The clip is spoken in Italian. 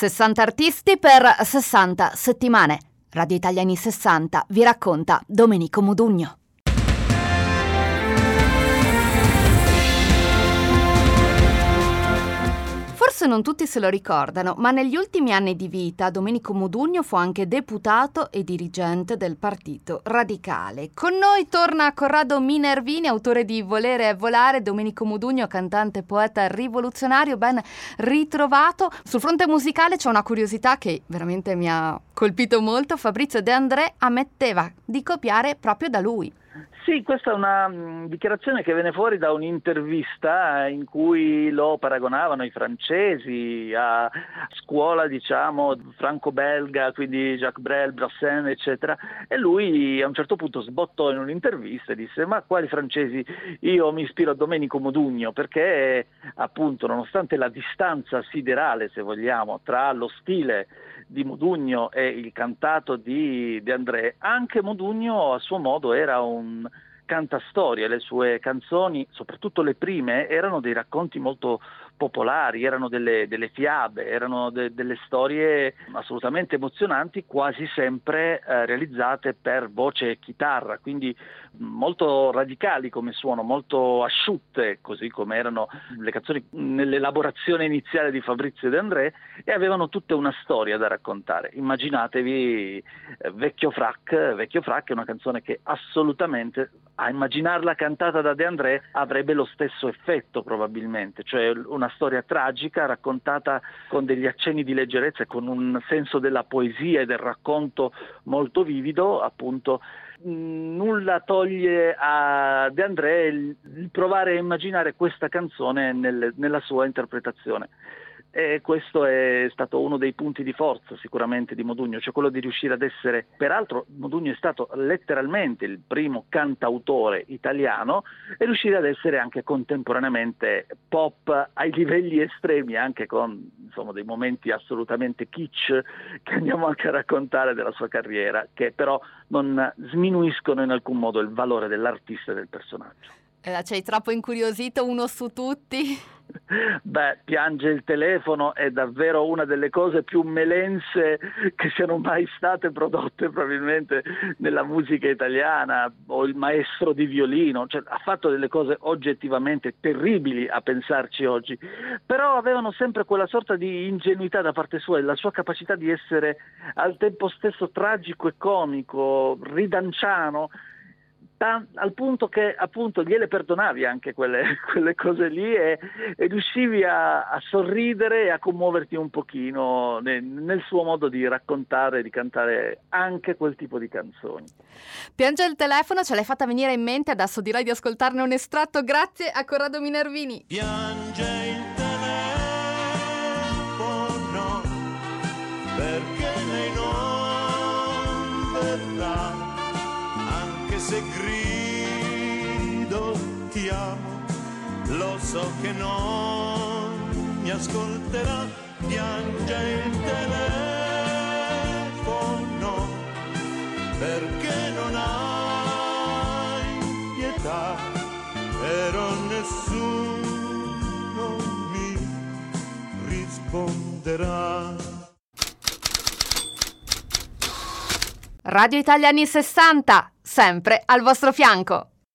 60 artisti per 60 settimane. Radio Italia anni 60 vi racconta Domenico Modugno. Forse non tutti se lo ricordano, ma negli ultimi anni di vita Domenico Modugno fu anche deputato e dirigente del Partito Radicale. Con noi torna Corrado Minervini, autore di Volere e volare. Domenico Modugno, cantante, poeta rivoluzionario, ben ritrovato. Sul fronte musicale c'è una curiosità che veramente mi ha colpito molto. Fabrizio De André ammetteva di copiare proprio da lui. Sì, questa è una dichiarazione che viene fuori da un'intervista in cui lo paragonavano ai francesi, a scuola diciamo franco-belga, quindi Jacques Brel, Brassens eccetera, e lui a un certo punto sbottò in un'intervista e disse: ma quali francesi? Io mi ispiro a Domenico Modugno, perché appunto nonostante la distanza siderale, se vogliamo, tra lo stile di Modugno e il cantato di De André, anche Modugno a suo modo era un cantastorie. Le sue canzoni, soprattutto le prime, erano dei racconti molto popolari, erano delle fiabe, erano delle storie assolutamente emozionanti, quasi sempre realizzate per voce e chitarra, quindi molto radicali come suono, molto asciutte, così come erano le canzoni nell'elaborazione iniziale di Fabrizio De André, e avevano tutta una storia da raccontare. Immaginatevi Vecchio Frac è una canzone che assolutamente, a immaginarla cantata da De André, avrebbe lo stesso effetto probabilmente, cioè una storia tragica raccontata con degli accenni di leggerezza e con un senso della poesia e del racconto molto vivido. Appunto nulla toglie a De André il provare a immaginare questa canzone nella sua interpretazione. E questo è stato uno dei punti di forza sicuramente di Modugno, cioè quello di riuscire ad essere, peraltro Modugno è stato letteralmente il primo cantautore italiano, e riuscire ad essere anche contemporaneamente pop ai livelli estremi, anche con insomma dei momenti assolutamente kitsch che andiamo anche a raccontare della sua carriera, che però non sminuiscono in alcun modo il valore dell'artista e del personaggio. Ci hai troppo incuriosito, uno su tutti. Beh, Piange il telefono è davvero una delle cose più melense che siano mai state prodotte probabilmente nella musica italiana. O Il maestro di violino, cioè ha fatto delle cose oggettivamente terribili a pensarci oggi, però avevano sempre quella sorta di ingenuità da parte sua, e la sua capacità di essere al tempo stesso tragico e comico, ridanciano, al punto che appunto gliele perdonavi anche quelle cose lì, e riuscivi a sorridere e a commuoverti un pochino nel suo modo di raccontare e di cantare anche quel tipo di canzoni. Piange il telefono, ce l'hai fatta venire in mente, adesso direi di ascoltarne un estratto. Grazie a Corrado Minervini. Piange il telefono perché lei non verrà, anche se grido ti amo, lo so che non mi ascolterà. Piange il telefono perché non hai pietà, però nessuno mi risponderà. Radio Italia anni 60, sempre al vostro fianco.